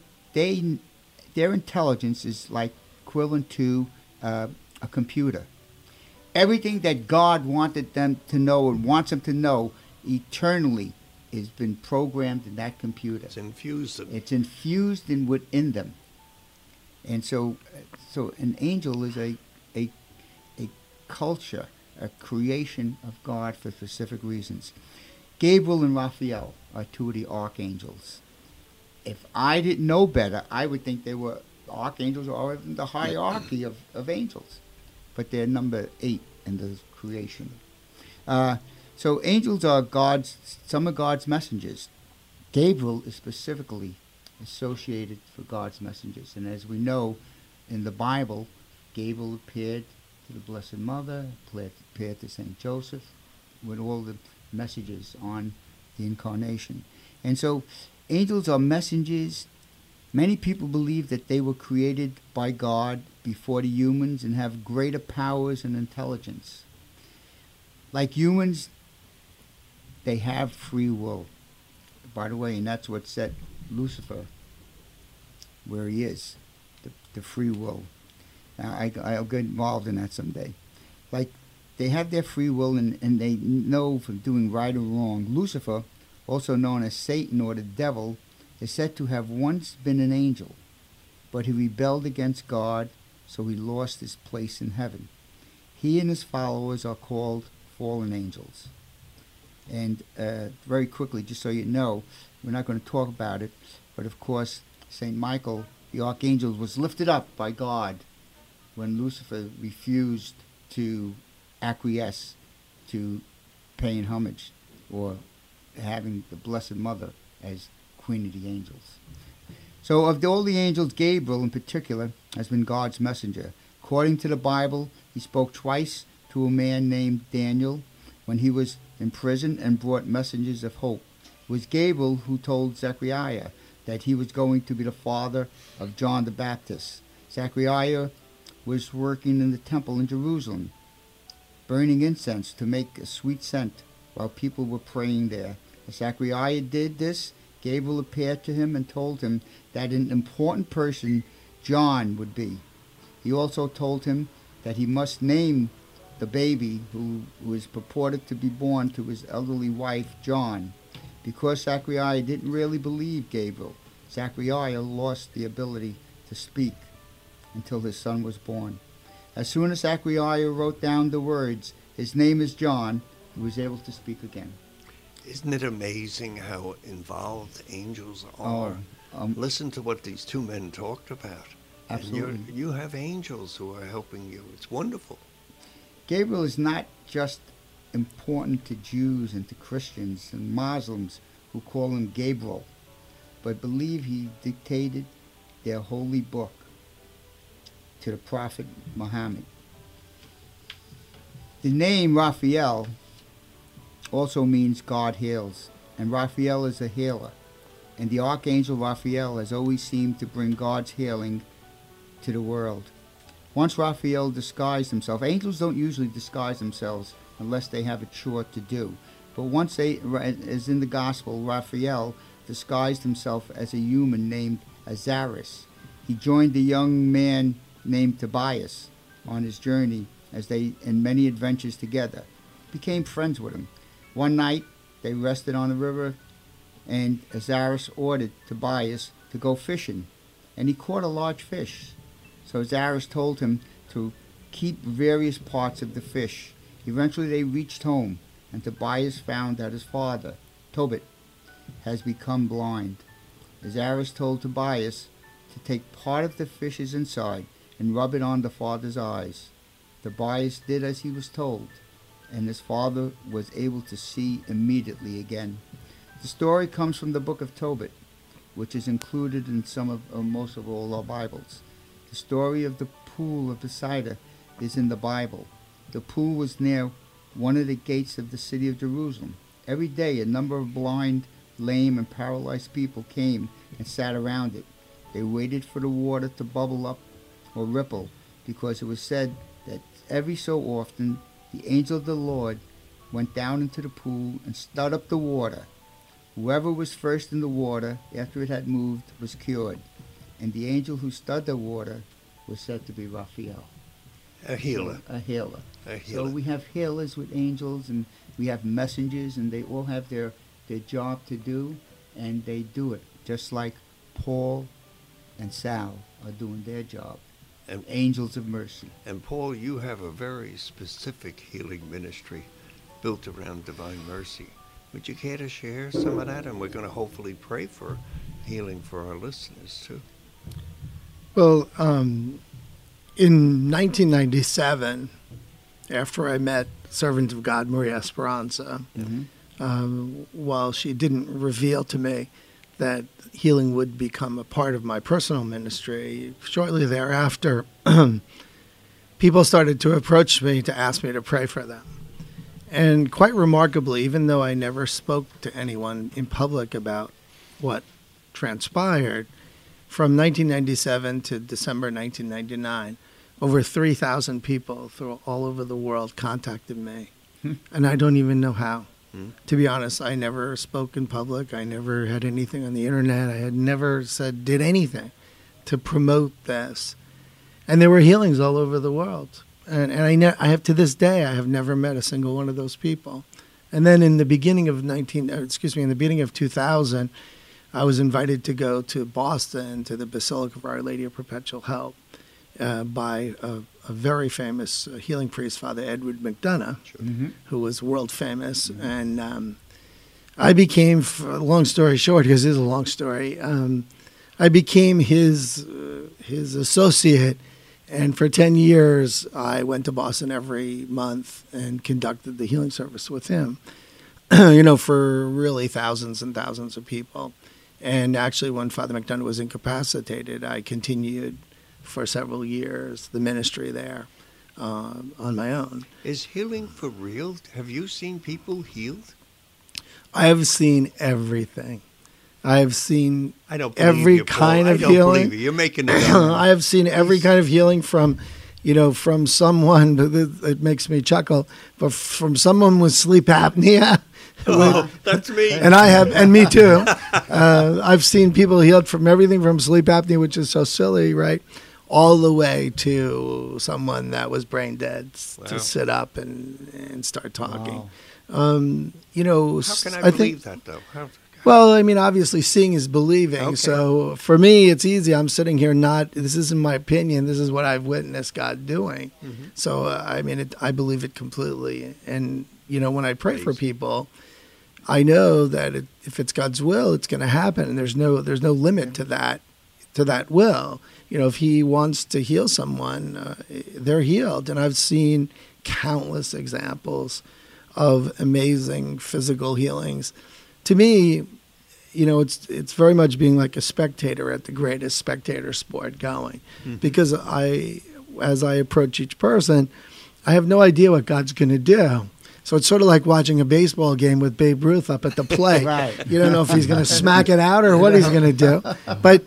intelligence is like equivalent to a computer. Everything that God wanted them to know and wants them to know eternally has been programmed in that computer. It's infused. It's infused within them. And so an angel is a culture, a creation of God for specific reasons. Gabriel and Raphael are 2 of the archangels. If I didn't know better, I would think they were archangels or in the hierarchy of angels. But they're number 8 in the creation. So angels are some of God's messengers. Gabriel is specifically associated for God's messengers. And as we know in the Bible, Gabriel appeared to the Blessed Mother, appeared to St. Joseph, with all the messages on the incarnation. And so angels are messengers. Many people believe that they were created by God before the humans and have greater powers and intelligence. Like humans, they have free will. By the way, and that's what set Lucifer where he is, the free will. Now, I'll get involved in that someday. Like they have their free will and they know from doing right or wrong. Lucifer, also known as Satan or the devil, is said to have once been an angel, but he rebelled against God, so he lost his place in heaven. He and his followers are called fallen angels. And very quickly, just so you know, we're not going to talk about it, but of course, St. Michael, the archangel, was lifted up by God when Lucifer refused to acquiesce to paying homage or having the Blessed Mother as Queen of the Angels. So of all the angels, Gabriel in particular has been God's messenger. According to the Bible, he spoke twice to a man named Daniel when he was in prison and brought messages of hope. It was Gabriel who told Zechariah that he was going to be the father of John the Baptist. Zechariah was working in the temple in Jerusalem, burning incense to make a sweet scent while people were praying there. As Zechariah did this, Gabriel appeared to him and told him that an important person John would be. He also told him that he must name the baby who was purported to be born to his elderly wife, John. Because Zechariah didn't really believe Gabriel, Zechariah lost the ability to speak until his son was born. As soon as Zechariah wrote down the words, "His name is John," he was able to speak again. Isn't it amazing how involved angels are? Listen to what these two men talked about. Absolutely. And you have angels who are helping you. It's wonderful. Gabriel is not just important to Jews and to Christians and Muslims who call him Gabriel, but believe he dictated their holy book to the Prophet Muhammad. The name Raphael also means God heals, and Raphael is a healer. And the Archangel Raphael has always seemed to bring God's healing to the world. Once Raphael disguised himself. Angels don't usually disguise themselves unless they have a chore to do. But once they, as in the Gospel, Raphael disguised himself as a human named Azarias. He joined a young man named Tobias on his journey as they, in many adventures together, became friends with him. One night, they rested on the river, and Azarias ordered Tobias to go fishing, and he caught a large fish. So Azarias told him to keep various parts of the fish. Eventually they reached home, and Tobias found that his father, Tobit, has become blind. Azarias told Tobias to take part of the fish's inside and rub it on the father's eyes. Tobias did as he was told, and his father was able to see immediately again. The story comes from the book of Tobit, which is included in some of most of all our Bibles. The story of the pool of Bethesda is in the Bible. The pool was near one of the gates of the city of Jerusalem. Every day a number of blind, lame, and paralyzed people came and sat around it. They waited for the water to bubble up or ripple, because it was said that every so often the angel of the Lord went down into the pool and stirred up the water. Whoever was first in the water after it had moved was cured, and the angel who stirred the water was said to be Raphael. A healer. A healer. A healer. So we have healers with angels, and we have messengers, and they all have their job to do, and they do it, just like Paul and Sal are doing their job. And Angels of mercy. And Paul, you have a very specific healing ministry built around divine mercy. Would you care to share some of that? And we're going to hopefully pray for healing for our listeners too. Well, in 1997, after I met Servant of God Maria Esperanza, while she didn't reveal to me that healing would become a part of my personal ministry, shortly thereafter, people started to approach me to ask me to pray for them. And quite remarkably, even though I never spoke to anyone in public about what transpired, from 1997 to December 1999, over 3,000 people all over the world contacted me. And I don't even know how. To be honest, I never spoke in public. I never had anything on the internet. I had never did anything to promote this. And there were healings all over the world. And I have to this day, I have never met a single one of those people. And then in the beginning of 2000, I was invited to go to Boston to the Basilica of Our Lady of Perpetual Help by a very famous healing priest, Father Edward McDonough, who was world famous. And I became, long story short, because it is a long story, I became his associate. And for 10 years, I went to Boston every month and conducted the healing service with him, for really thousands and thousands of people. And actually, when Father McDonough was incapacitated, I continued for several years the ministry there on my own. Is healing for real? Have you seen people healed? I have seen everything. I have seen every kind of healing. I don't believe you. You're making it up. I have seen every kind of healing from someone, it makes me chuckle, but from someone with sleep apnea. That's me. And me too. I've seen people healed from everything from sleep apnea, which is so silly, right? All the way to someone that was brain dead to sit up and start talking. Wow. How can I believe that, though? Well, I mean, obviously seeing is believing. Okay. So for me, it's easy. I'm sitting here this isn't my opinion. This is what I've witnessed God doing. Mm-hmm. So, I believe it completely. And, when I pray for people, I know that if it's God's will, it's going to happen. And there's no limit to that will. If he wants to heal someone, they're healed. And I've seen countless examples of amazing physical healings. To me, it's very much being like a spectator at the greatest spectator sport going. Mm-hmm. Because as I approach each person, I have no idea what God's going to do. So it's sort of like watching a baseball game with Babe Ruth up at the plate. Right. You don't know if he's going to smack it out or what he's going to do. But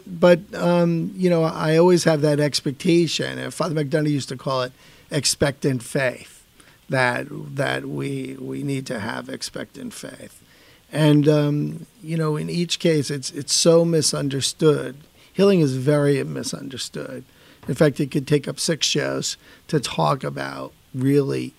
I always have that expectation. And Father McDonough used to call it expectant faith, that we need to have expectant faith. And, in each case, it's so misunderstood. Healing is very misunderstood. In fact, it could take up 6 shows to talk about really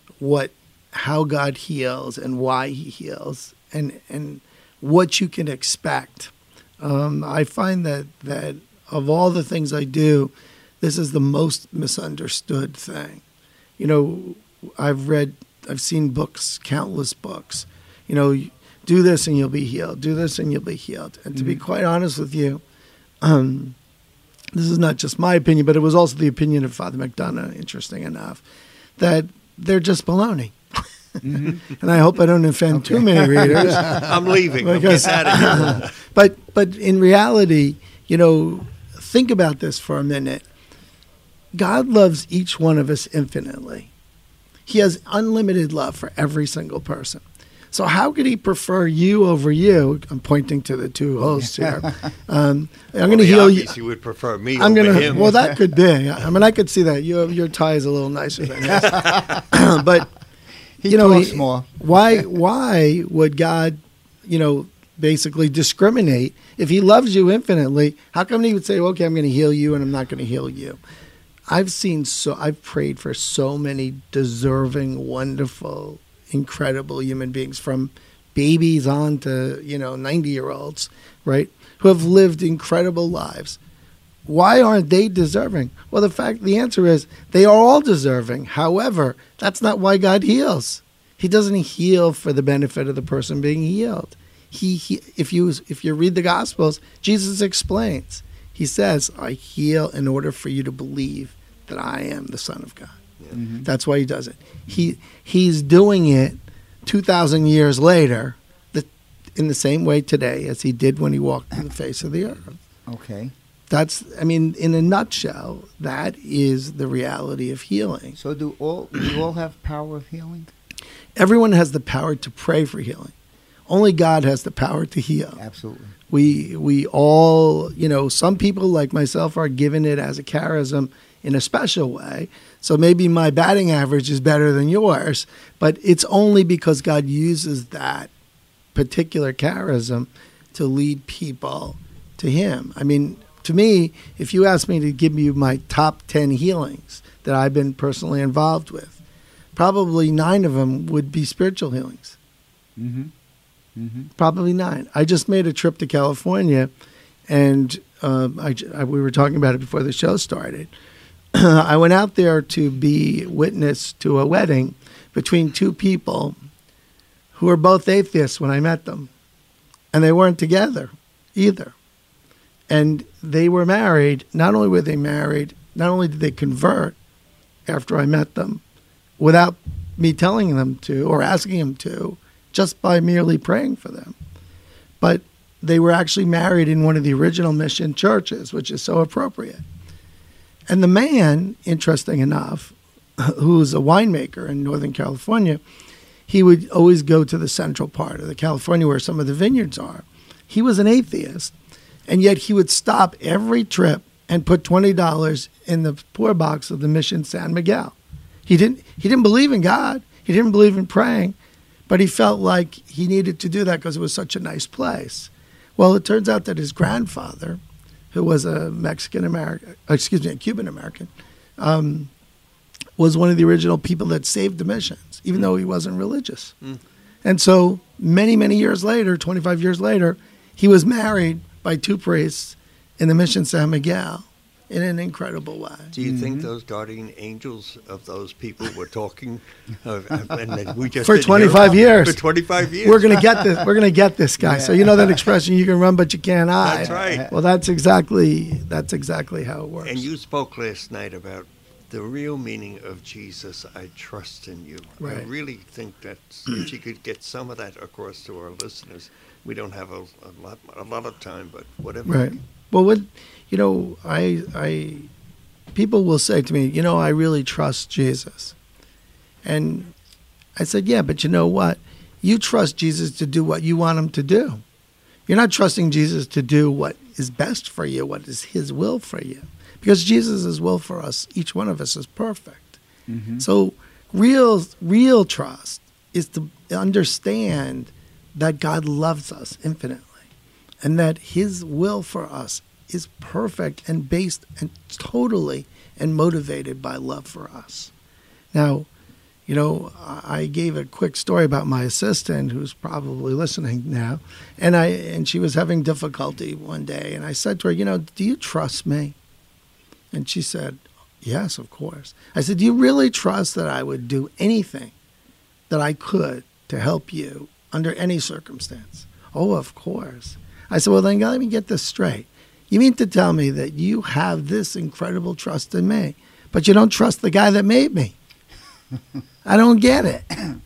how God heals and why he heals and what you can expect. I find that of all the things I do, this is the most misunderstood thing. I've seen books, countless books, do this and you'll be healed. Do this and you'll be healed. And to be quite honest with you, this is not just my opinion, but it was also the opinion of Father McDonough, interesting enough, that they're just baloney. Mm-hmm. And I hope I don't offend too many readers. I'm leaving. I'm getting out of here. But in reality, think about this for a minute. God loves each one of us infinitely. He has unlimited love for every single person. So how could he prefer you over you? I'm pointing to the two hosts here. I'm going to heal you. You would prefer me over him. Well, that could be. I could see that. Your tie is a little nicer than his. But he talks more. Why would God, basically discriminate? If he loves you infinitely, how come he would say, okay, I'm going to heal you and I'm not going to heal you? I've prayed for so many deserving, wonderful, incredible human beings, from babies on to 90-year-olds, right, who have lived incredible lives. Why aren't they deserving? Well, the answer is they are all deserving. However, that's not why God heals. He doesn't heal for the benefit of the person being healed. If you read the Gospels, Jesus explains. He says, "I heal in order for you to believe that I am the Son of God." Mm-hmm. That's why he does it. He's doing it 2,000 years later, in the same way today as he did when he walked the face of the earth. Okay. In a nutshell, that is the reality of healing. So do we all have power of healing? Everyone has the power to pray for healing. Only God has the power to heal. Absolutely. We all, some people like myself are given it as a charism in a special way. So maybe my batting average is better than yours, but it's only because God uses that particular charism to lead people to him. to me, if you ask me to give you my top 10 healings that I've been personally involved with, probably 9 of them would be spiritual healings. Probably 9. I just made a trip to California, and we were talking about it before the show started. I went out there to be witness to a wedding between 2 people who were both atheists when I met them. And they weren't together either. And they were married. Not only were they married, not only did they convert after I met them without me telling them to or asking them to, just by merely praying for them, but they were actually married in one of the original mission churches, which is so appropriate. And the man, interesting enough, who was a winemaker in Northern California, he would always go to the central part of the California where some of the vineyards are. He was an atheist, and yet he would stop every trip and put $20 in the poor box of the Mission San Miguel. He didn't believe in God. He didn't believe in praying, but he felt like he needed to do that because it was such a nice place. Well, it turns out that his grandfather, who was a Cuban American, was one of the original people that saved the missions, even though he wasn't religious. And so many, many years later, 25 years later, he was married by 2 priests in the Mission San Miguel in an incredible way. Do you think those guardian angels of those people were talking? And we just For 25 years. For 25 years. We're gonna get this. We're gonna get this guy. Yeah. So you know that expression: you can run, but you can't hide. That's right. Well, that's exactly how it works. And you spoke last night about the real meaning of Jesus, I trust in you. Right. I really think that if you could get some of that across to our listeners, we don't have a lot of time, but whatever. Right. Well, I people will say to me, I really trust Jesus. And I said, yeah, but you know what? You trust Jesus to do what you want him to do. You're not trusting Jesus to do what is best for you, what is his will for you. Because Jesus' will for us, each one of us, is perfect. So real trust is to understand that God loves us infinitely and that his will for us is perfect and based and totally and motivated by love for us. Now, I gave a quick story about my assistant who's probably listening now, and she was having difficulty one day, and I said to her, do you trust me? And she said, yes, of course. I said, do you really trust that I would do anything that I could to help you under any circumstance? Oh, of course. I said, well, then let me get this straight. You mean to tell me that you have this incredible trust in me, but you don't trust the guy that made me? I don't get it.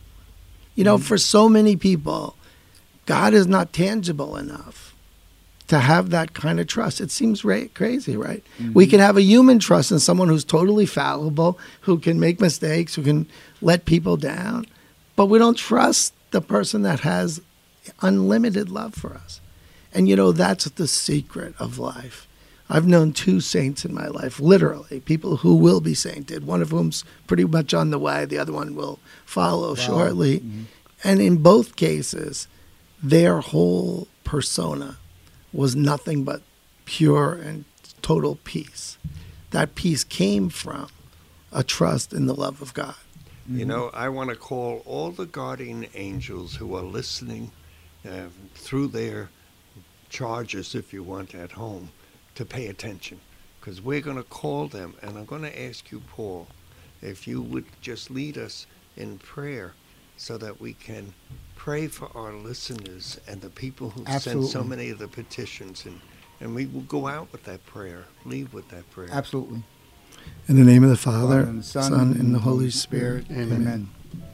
For so many people, God is not tangible enough to have that kind of trust. It seems crazy, right? We can have a human trust in someone who's totally fallible, who can make mistakes, who can let people down, but we don't trust the person that has unlimited love for us. And that's the secret of life. I've known 2 saints in my life, literally, people who will be sainted, one of whom's pretty much on the way, the other one will follow shortly. And in both cases, their whole persona was nothing but pure and total peace. That peace came from a trust in the love of God. I want to call all the guardian angels who are listening through their charges, if you want, at home, to pay attention, because we're going to call them, and I'm going to ask you, Paul, if you would just lead us in prayer so that we can pray for our listeners and the people who sent so many of the petitions, and we will go out with that prayer, leave with that prayer. Absolutely. In the name of the Father, and the Son, Son, and the Holy Spirit. Amen.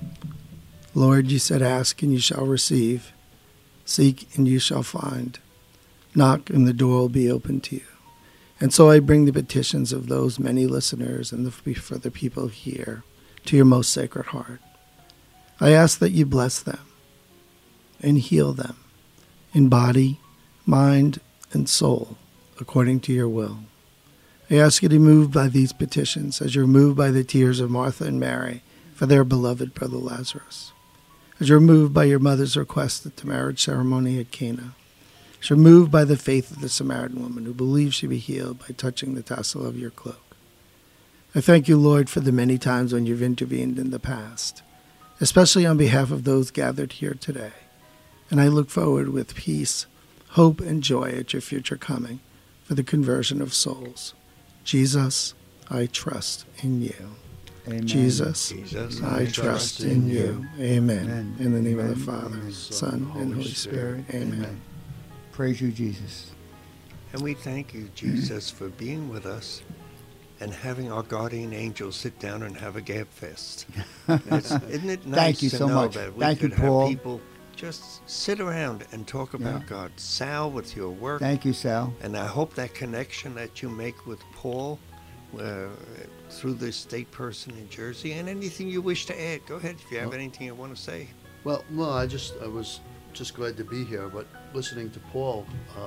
Lord, you said, ask and you shall receive. Seek and you shall find. Knock and the door will be open to you. And so I bring the petitions of those many listeners and for the people here to your most sacred heart. I ask that you bless them and heal them in body, mind, and soul according to your will. I ask you to move by these petitions as you're moved by the tears of Martha and Mary for their beloved brother Lazarus, as you're moved by your mother's request at the marriage ceremony at Cana, which were moved by the faith of the Samaritan woman who believed she'd be healed by touching the tassel of your cloak. I thank you, Lord, for the many times when you've intervened in the past, especially on behalf of those gathered here today. And I look forward with peace, hope, and joy at your future coming for the conversion of souls. Jesus, I trust in you. Amen. Jesus, Jesus, I trust in you. Amen. Amen. In the name of Amen. the Father, Amen. Son, and Holy Spirit. Amen. Praise you, Jesus. And we thank you, Jesus, for being with us and having our guardian angel sit down and have a gab fest. Isn't it nice Thank you to so know much. that we Thank you, could Paul. have people just sit around and talk about God? Sal, with your work. Thank you, Sal. And I hope that connection that you make with Paul through this state person in Jersey, and anything you wish to add. Go ahead if you have anything you want to say. Well, no, I was just glad to be here, but listening to Paul,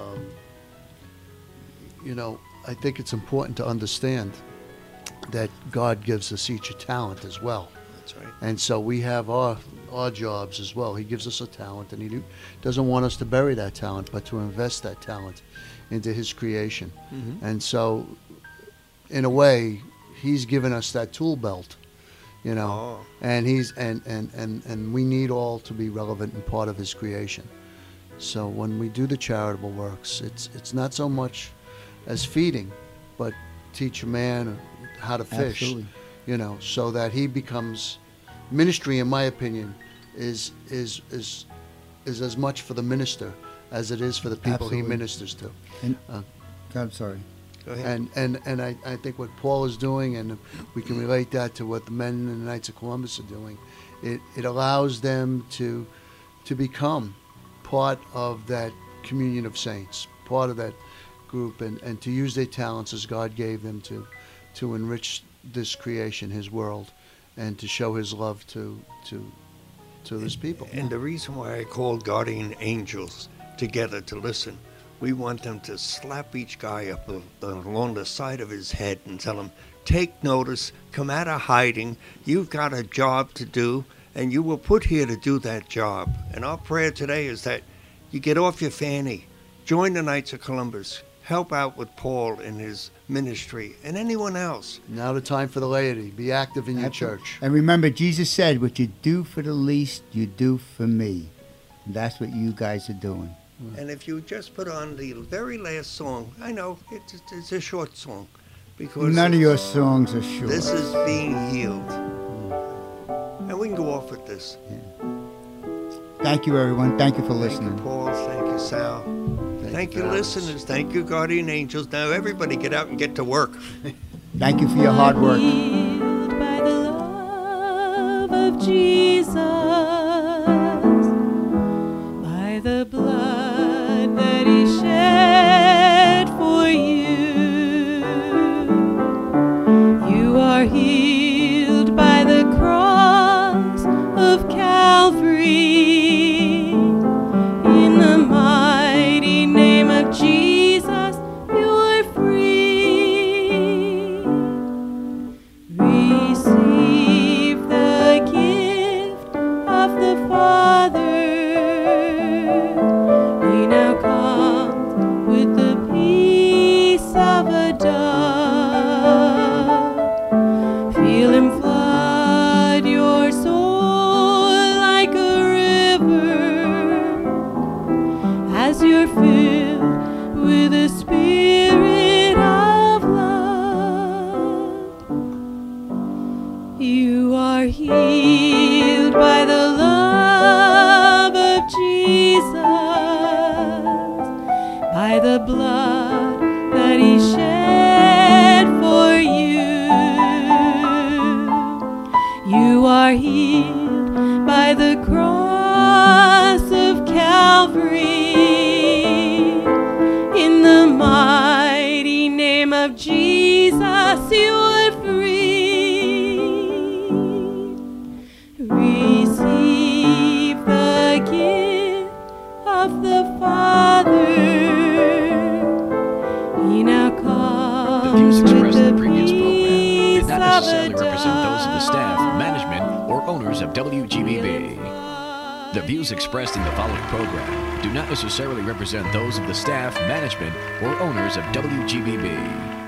I think it's important to understand that God gives us each a talent as well. That's right. And so we have our jobs as well. He gives us a talent, and he doesn't want us to bury that talent, but to invest that talent into his creation. Mm-hmm. And so, in a way, he's given us that tool belt, and he's and we need all to be relevant and part of his creation. So when we do the charitable works, it's not so much as feeding, but teach a man how to fish. Absolutely. So that he becomes ministry. In my opinion, is as much for the minister as it is for the people he Absolutely. ministers to. And, I'm sorry. Go ahead. And I think what Paul is doing, and we can relate that to what the men in the Knights of Columbus are doing, it allows them to become part of that communion of saints, part of that group, and to use their talents as God gave them to enrich this creation, his world, and to show his love to his people. And the reason why I called guardian angels together to listen, we want them to slap each guy up along the side of his head and tell him, take notice, come out of hiding, you've got a job to do, and you were put here to do that job. And our prayer today is that you get off your fanny, join the Knights of Columbus, help out with Paul in his ministry, and anyone else. Now the time for the laity. Be active in your Absolutely. church. And remember, Jesus said, what you do for the least, you do for me. And that's what you guys are doing. And if you just put on the very last song, I know it's a short song, because None of your songs are short. this is being healed. And we can go off with this. Thank you, everyone. Thank you for Thank listening. you, Paul. Thank you, Sal. Thank you, listeners. Thank you, guardian angels. Now everybody get out and get to work. Thank you for your hard work. Healed by the love of Jesus, by the blood that he shed for you. You are healed by the cross of Calvary. In the mighty name of Jesus, you are free. Receive the gift of the Father. He now comes with the peace of a dove. Feel him flood your soul like a river as you're filled with the Spirit of love. You are healed by the love of Jesus, by the blood that he shed for you. You are healed by the cross of Calvary. In the mighty name of Jesus, you are free. Receive the gift of the Father. He now comes The views expressed in the with previous program did not necessarily peace of a represent those of the staff, dove. management, or owners of WGBB. The views expressed in the following program do not necessarily represent those of the staff, management, or owners of WGBB.